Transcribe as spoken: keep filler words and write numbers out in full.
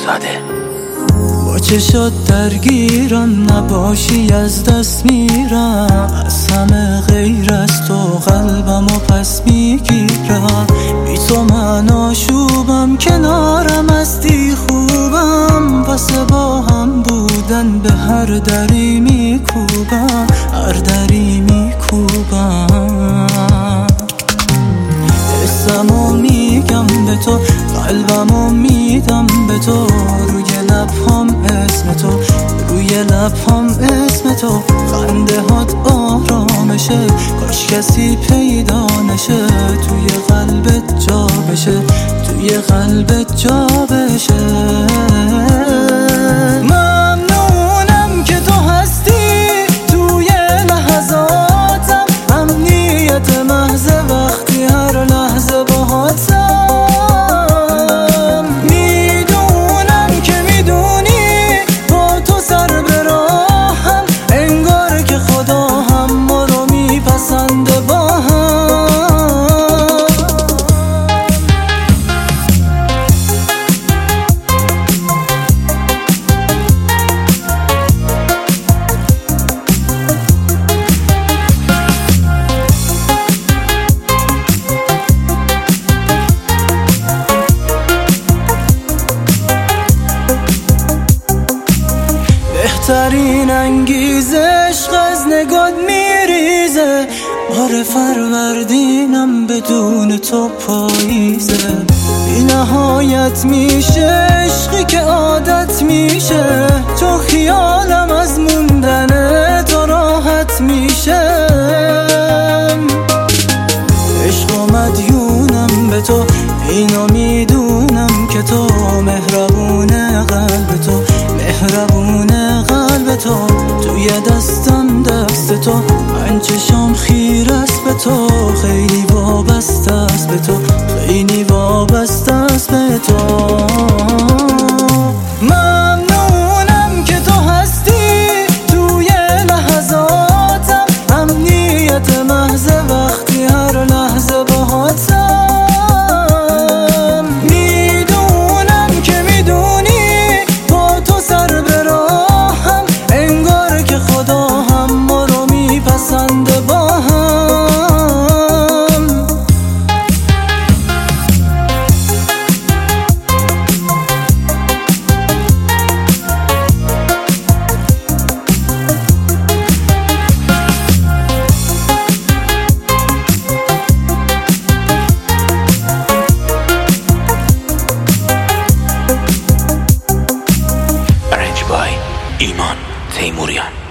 زاده. با چشات درگیرم، نباشی از دست میرم، از همه غیر از تو قلبمو پس میگیرم. بی تو من آشوبم، کنارم هستی خوبم، واسه با هم بودن به هر دری میکوبم، هر دری میکوبم. حسمو میگم به تو، قلبمو میدم به تو، روی لبهام اسم تو، روی لبهام اسم تو. خنده هات آرامشه، کاش کسی پیدا نشه، توی قلبت جا بشه، توی قلبت جا بشه. ممنونم که تو هستی توی لحظاتم، امنیت محض وقتی هر لحظه باهاتم. میدونم که میدونی با تو سر به راهم، انگار که خدا هم ما رو میپسنده با هم. بهترین انگیزه عشق از نگات میریزه، بار فروردینم بدون تو پاییزه. بی نهایت میشه عشقی که عادت میشه، تو خیالم از موندن تو راحت میشه. عشق و مدیونم به تو، اینو میدونم که تو مهربون قلب تو، مهربون قلب تو. توی دستم دست تو، من چشام خیر است به تو، خیلی وابسته است به تو، خیلی وابسته است به تو. ممنونم که تو هستی توی لحظاتم، امنیت محض وقتی هر لحظه باهاتم. میدونم که میدونی با تو سر به راهم، انگار که خدا هم ما رو میپسنده با هم. ایمان تیموریان.